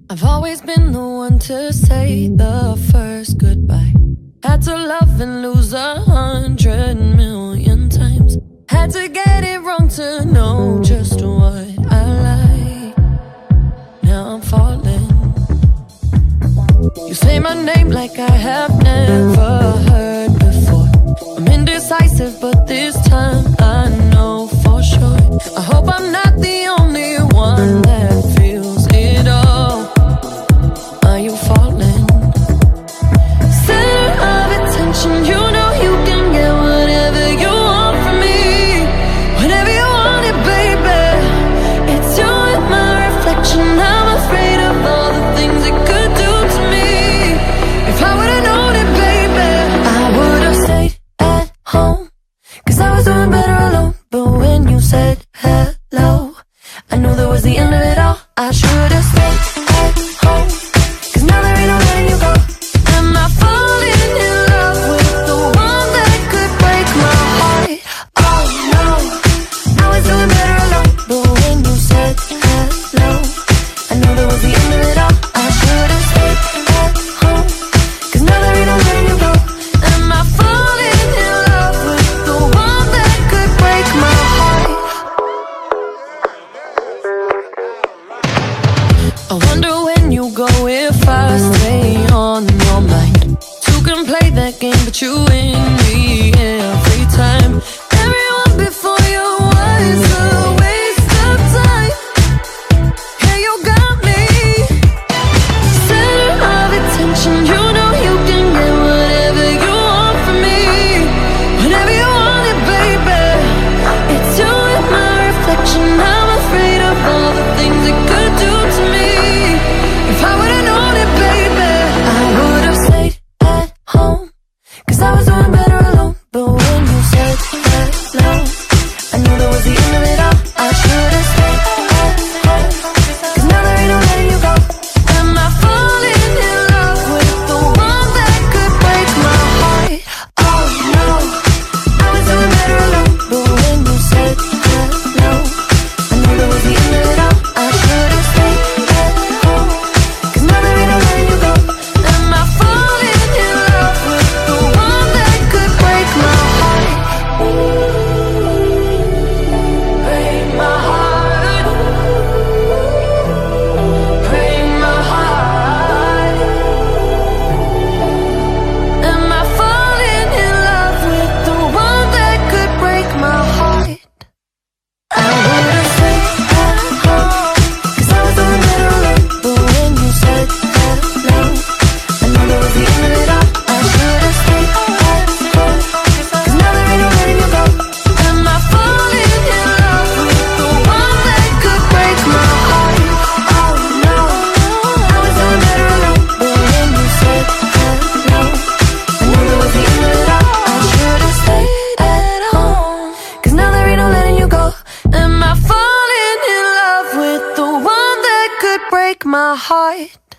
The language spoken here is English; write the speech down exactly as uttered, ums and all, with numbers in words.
I've always been the one to say the first goodbye. Had to love and lose a hundred million times. Had to get it wrong to know just what I like. Now I'm falling. You say my name like I have never heard before. I'm indecisive, but this time I know for sure. I hope I'm not the only one that feels it all. Are you falling? Center of attention, you know you can get whatever you want from me. Whenever you want it, baby. It's you and my reflection. I'm afraid of all the things it could do to me. If I would've known it, baby, I would've stayed at home, cause I was doing better alone. But when you said hello, I knew that was the end of it all. I should've stayed at home, cause now there ain't no letting you go. Am I falling in love with the one that could break my heart? Oh no, I was doing better alone. But when you said hello, I knew that was the end of it all. I should've stayed at home, cause now there ain't no letting you go. Am I falling in love with the one that could break my heart? I wonder when you go if I stay on your mind. Two can play that game, but you win me every time. Everyone before you was a waste of time. Yeah, you got me. Center of attention, you know you can get whatever you want from me. Whenever you want it, baby. It's you and my reflection. I'm afraid of all the things it could do to me. If I would've known it, baby, I would've stayed at home, cause I was doing better alone. But when you said hello, I knew that was the end of it all. I should've stayed at home, cause now there ain't no letting you go. Am I falling in love with the one that could break my heart? Oh no, I was doing better alone. But when you said hello, I knew that was the end of it all. I should've stayed at home, cause now there ain't no letting you go. Am I falling in love with the one that could break my heart? Break my heart. Break my heart. Am I falling in love with the one that could break my heart? I would've stayed at home, cause I was doing better alone. But when you said hello, I knew that was the end of it all. I should've stayed at home, cause now there ain't no letting you go. Am I falling in love with the one that could break my heart? Oh no, I was doing better alone. But when you said hello, I knew that was the end of it all. I should've stayed at home, cause now there ain't no letting you go. Am I falling in love with the one that could break my heart?